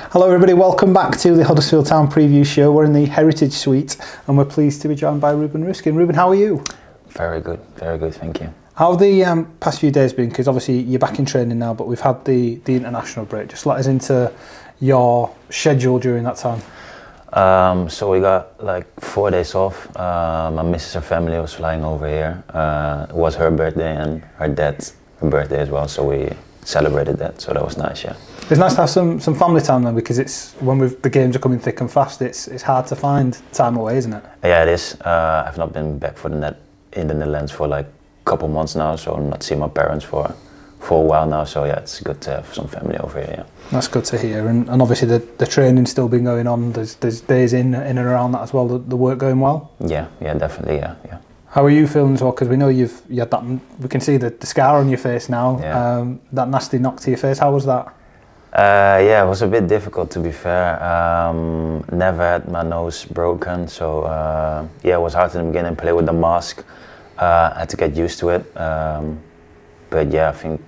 Hello everybody, welcome back to the Huddersfield Town preview show. We're in the Heritage Suite and we're pleased to be joined by Ruben Ruskin. Ruben, how are you? Very good, thank you. How have the past few days been? Because obviously you're back in training now, but we've had the international break. Just let us into your schedule during that time. So we got like 4 days off. My missus, her family was flying over here. It was her birthday and her dad's birthday as well, so we celebrated that, so that was nice, yeah. It's nice to have some family time then, because it's when the games are coming thick and fast, it's hard to find time away, isn't it? Yeah, it is. I've not been back in the Netherlands for like a couple months now, so I'm not seeing my parents for a while now, so yeah, it's good to have some family over here, yeah. That's good to hear, and obviously the training's still been going on, there's days in and around that as well, the work going well? Yeah, definitely, yeah. How are you feeling as well? Because we know you had that, we can see the scar on your face now, yeah. That nasty knock to your face, how was that? Yeah, it was a bit difficult to be fair. Never had my nose broken, so yeah, it was hard in the beginning. Play with the mask, I had to get used to it. But yeah, I think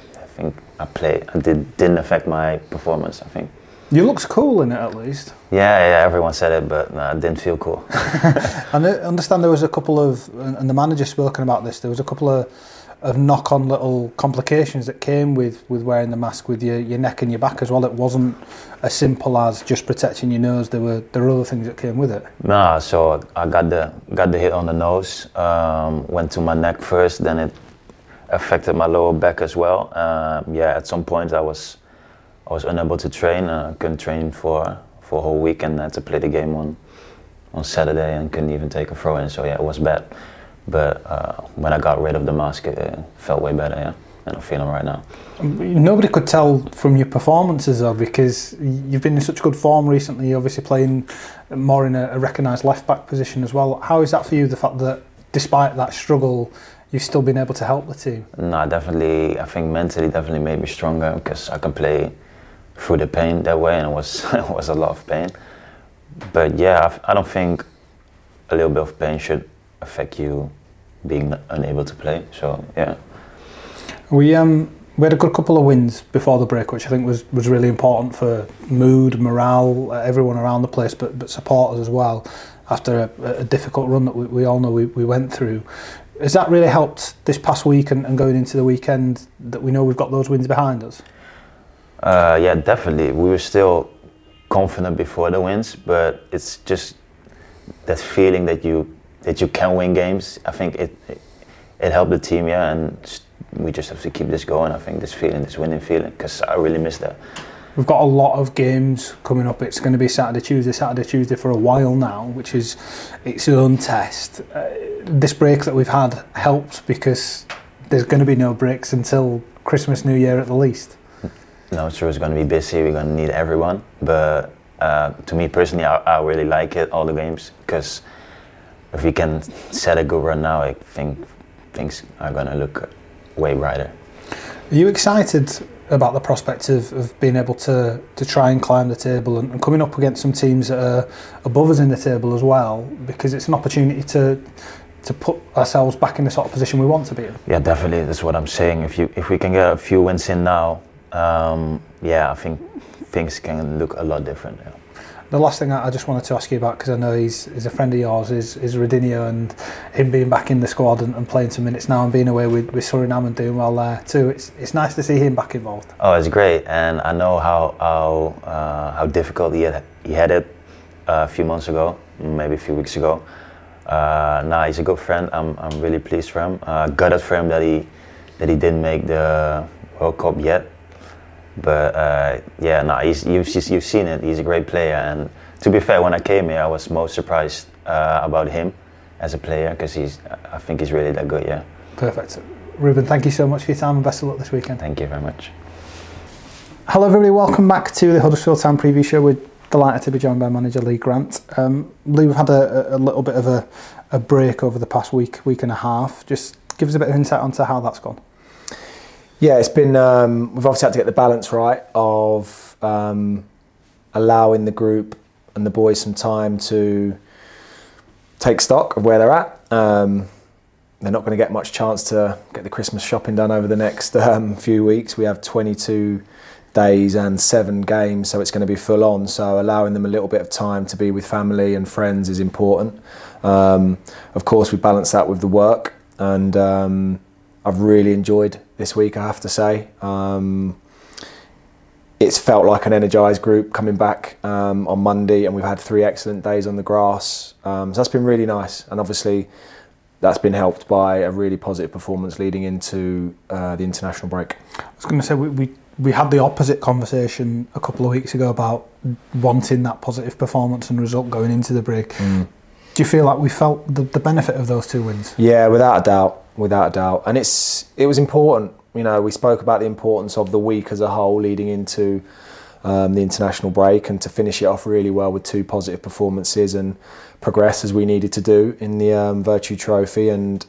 didn't affect my performance, I think. You looked cool in it at least. Yeah, everyone said it, but it didn't feel cool. And I understand there was a couple of, and the manager spoken about this, there was a couple of knock-on little complications that came with wearing the mask with your neck and your back as well. It wasn't as simple as just protecting your nose. There were other things that came with it. Nah, so I got the hit on the nose, went to my neck first, then it affected my lower back as well. Yeah, at some point I was unable to train. Couldn't train for a whole week, and had to play the game on Saturday and couldn't even take a throw in. So yeah, it was bad. But when I got rid of the mask, it felt way better, yeah. And I'm feeling right now. Nobody could tell from your performances though, because you've been in such good form recently. You're obviously playing more in a recognised left-back position as well. How is that for you, the fact that despite that struggle, you've still been able to help the team? No, definitely, I think mentally definitely made me stronger, because I can play through the pain that way, and it was a lot of pain. But yeah, I don't think a little bit of pain should affect you being unable to play, so yeah. We had a good couple of wins before the break, which I think was really important for mood, morale, everyone around the place, but supporters as well, after a difficult run that we all know we went through. Has that really helped this past week and going into the weekend, that we know we've got those wins behind us? Yeah, definitely. We were still confident before the wins, but it's just that feeling that you can win games. I think it helped the team, yeah, and we just have to keep this going. I think this winning feeling, because I really miss that. We've got a lot of games coming up. It's going to be Saturday, Tuesday for a while now, which is its own test. This break that we've had helped, because there's going to be no breaks until Christmas, New Year at the least. No, it's true, it's going to be busy. We're going to need everyone. But to me personally, I really like it, all the games, because if we can set a good run now, I think things are going to look way brighter. Are you excited about the prospect of being able to try and climb the table and coming up against some teams that are above us in the table as well? Because it's an opportunity to put ourselves back in the sort of position we want to be in. Yeah, definitely. That's what I'm saying. If we can get a few wins in now, yeah, I think things can look a lot different. Yeah. The last thing I just wanted to ask you about, because I know he's a friend of yours, is Rodinho, and him being back in the squad and playing some minutes now and being away with Suriname and doing well there too. It's nice to see him back involved. Oh, it's great, and I know how difficult he had it a few months ago, maybe a few weeks ago. Nah, he's a good friend. I'm really pleased for him. Gutted for him that he didn't make the World Cup yet. But yeah, no, you've seen it. He's a great player, and to be fair, when I came here, I was most surprised about him as a player, because I think he's really that good. Yeah. Perfect, Ruben. Thank you so much for your time, and best of luck this weekend. Thank you very much. Hello, everybody. Welcome back to the Huddersfield Town preview show. We're delighted to be joined by manager Lee Grant. Lee, we've had a little bit of a break over the past week and a half. Just give us a bit of insight onto how that's gone. Yeah, it's been, we've obviously had to get the balance right of allowing the group and the boys some time to take stock of where they're at. They're not going to get much chance to get the Christmas shopping done over the next few weeks. We have 22 days and 7 games, so it's going to be full on. So allowing them a little bit of time to be with family and friends is important. Of course, we balance that with the work, and I've really enjoyed this week, I have to say. It's felt like an energised group coming back on Monday, and we've had 3 excellent days on the grass. So that's been really nice, and obviously that's been helped by a really positive performance leading into the international break. I was going to say, we had the opposite conversation a couple of weeks ago about wanting that positive performance and result going into the break. Do you feel like we felt the benefit of those 2 wins? Yeah, without a doubt. And it was important. You know, we spoke about the importance of the week as a whole leading into the international break, and to finish it off really well with 2 positive performances and progress as we needed to do in the Virtue Trophy, and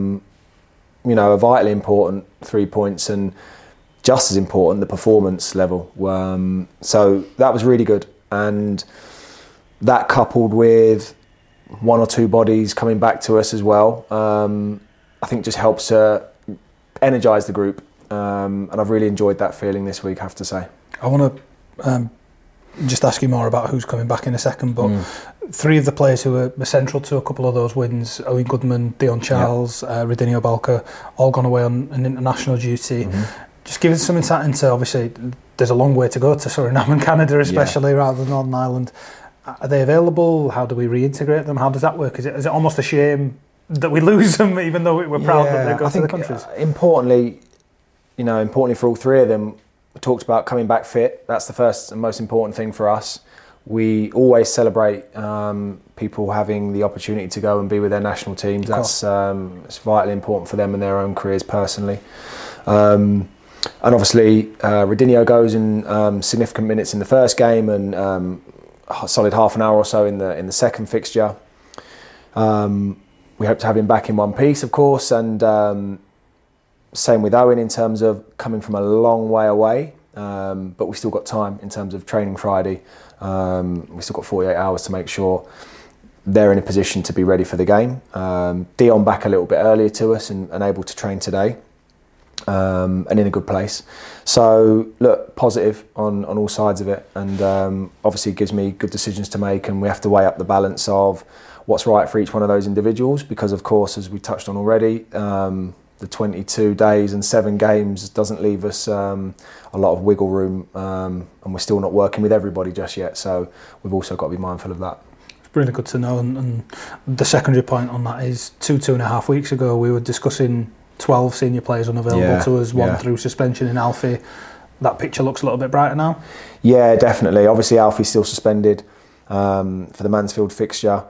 you know, a vitally important 3 points, and just as important the performance level. So that was really good, and that coupled with 1 or 2 bodies coming back to us as well, I think just helps energise the group, and I've really enjoyed that feeling this week, I have to say. I want to just ask you more about who's coming back in a second, but 3 of the players who were central to a couple of those wins, Owen Goodman, Dion Charles, Radinho Balka, all gone away on an international duty. Just give us some insight into, obviously there's a long way to go to Suriname and Canada especially, rather than Northern Ireland. Are they available? How do we reintegrate them? How does that work? Is it almost a shame that we lose them, even though we're proud that they go to the countries? Importantly for all 3 of them, we talked about coming back fit. That's the first and most important thing for us. We always celebrate people having the opportunity to go and be with their national teams. That's it's vitally important for them and their own careers personally. And obviously, Radinho goes in significant minutes in the first game, and a solid half an hour or so in the second fixture. We hope to have him back in one piece, of course, and same with Owen in terms of coming from a long way away, but we've still got time in terms of training Friday. We've still got 48 hours to make sure they're in a position to be ready for the game. Dion back a little bit earlier to us and able to train today, and in a good place. So look, positive on all sides of it, and obviously it gives me good decisions to make, and we have to weigh up the balance of what's right for each one of those individuals, because of course, as we touched on already, the 22 days and 7 games doesn't leave us a lot of wiggle room, and we're still not working with everybody just yet, so we've also got to be mindful of that. It's really good to know, and the secondary point on that is 2.5 weeks ago we were discussing 12 senior players unavailable to us, 1 through suspension in Alfie. That picture looks a little bit brighter now? Yeah, definitely. Obviously Alfie's still suspended for the Mansfield fixture,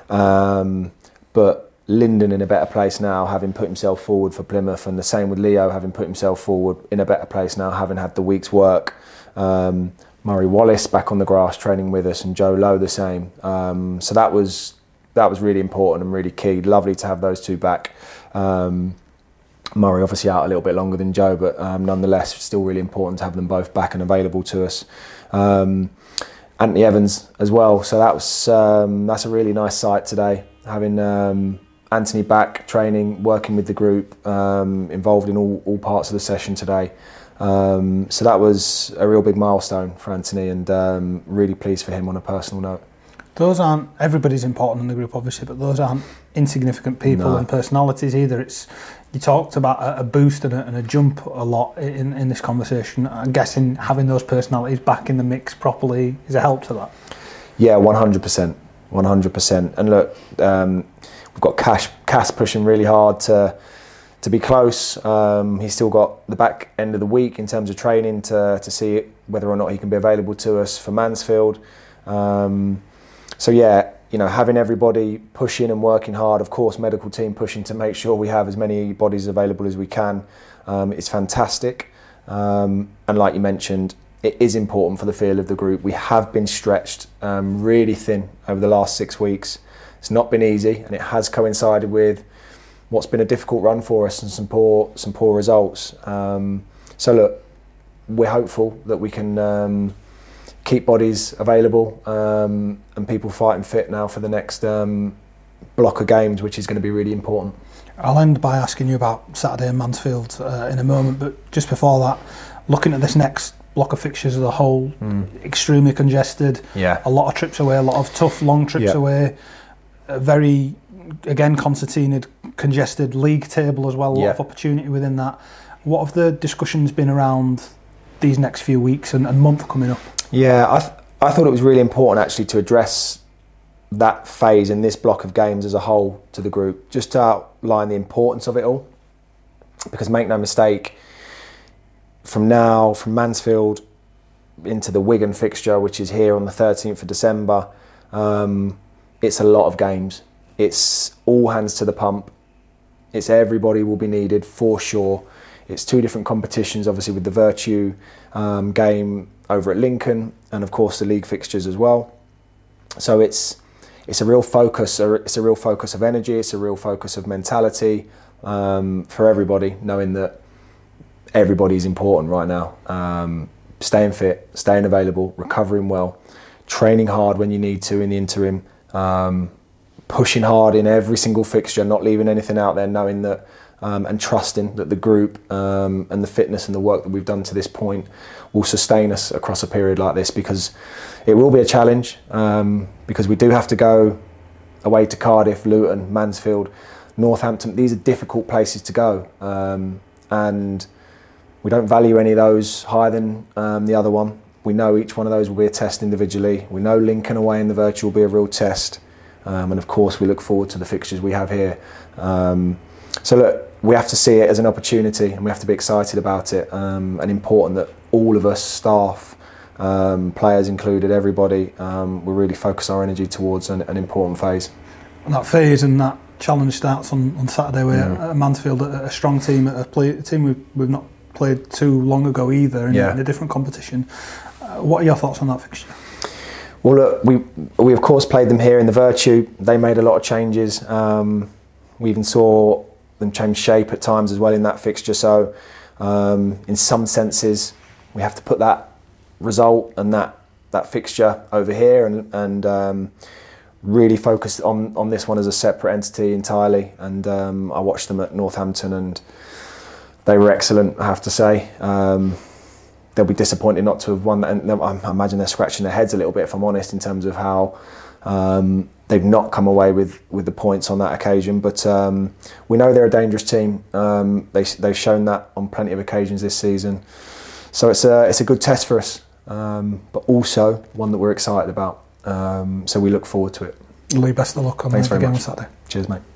but Lyndon in a better place now, having put himself forward for Plymouth, and the same with Leo, having put himself forward in a better place now, having had the week's work. Murray Wallace back on the grass training with us, and Joe Lowe the same. So that was really important and really key. Lovely to have those 2 back. Murray obviously out a little bit longer than Joe, but nonetheless still really important to have them both back and available to us. Anthony Evans as well. So that's a really nice sight today, having Anthony back training, working with the group, involved in all parts of the session today. So that was a real big milestone for Anthony, and really pleased for him on a personal note. Those aren't, everybody's important in the group obviously, but those aren't insignificant people and personalities either. You talked about a boost and a jump a lot in this conversation. I'm guessing having those personalities back in the mix properly is a help to that. Yeah, 100%. And look, we've got Cass pushing really hard to be close. He's still got the back end of the week in terms of training to see whether or not he can be available to us for Mansfield. So yeah, having everybody pushing and working hard, of course, medical team pushing to make sure we have as many bodies available as we can, is fantastic. And like you mentioned, it is important for the feel of the group. We have been stretched really thin over the last 6 weeks. It's not been easy, and it has coincided with what's been a difficult run for us and some poor results. So look, we're hopeful that we can keep bodies available and people fighting fit now for the next block of games, which is going to be really important. I'll end by asking you about Saturday in Mansfield in a moment, but just before that, looking at this next block of fixtures as a whole, extremely congested. Yeah. A lot of trips away, a lot of tough long trips away. A very, again, concertinaed, congested league table as well. A lot of opportunity within that. What have the discussions been around these next few weeks and month coming up? Yeah, I thought it was really important actually to address that phase in this block of games as a whole to the group, just to outline the importance of it all. Because make no mistake, from Mansfield into the Wigan fixture, which is here on the 13th of December, it's a lot of games. It's all hands to the pump. It's everybody will be needed for sure. It's two different competitions, obviously with the Virtue game over at Lincoln, and of course the league fixtures as well. So it's a real focus. It's a real focus of energy. It's a real focus of mentality for everybody, knowing that everybody is important right now. Staying fit, staying available, recovering well, training hard when you need to in the interim, pushing hard in every single fixture, not leaving anything out there, knowing that and trusting that the group and the fitness and the work that we've done to this point will sustain us across a period like this, because it will be a challenge, because we do have to go away to Cardiff, Luton, Mansfield, Northampton. These are difficult places to go, and we don't value any of those higher than the other one. We know each one of those will be a test individually. We know Lincoln away in the Virtue will be a real test, and of course we look forward to the fixtures we have here. So look, we have to see it as an opportunity, and we have to be excited about it, and important that all of us, staff, players included, everybody, will really focus our energy towards an important phase. And that phase and that challenge starts on Saturday with Mansfield, a strong team, a team we've not played too long ago either, in a different competition. What are your thoughts on that fixture? Well, look, we of course played them here in the Virtue. They made a lot of changes. We even saw them change shape at times as well in that fixture. So, in some senses, we have to put that result and that fixture over here and really focus on this one as a separate entity entirely. And I watched them at Northampton, and they were excellent, I have to say. They'll be disappointed not to have won that, and I imagine they're scratching their heads a little bit, if I'm honest, in terms of how they've not come away with the points on that occasion. But we know they're a dangerous team. They've shown that on plenty of occasions this season. So it's a good test for us, but also one that we're excited about. So we look forward to it. Lee, best of luck on the game on Saturday. Cheers, mate.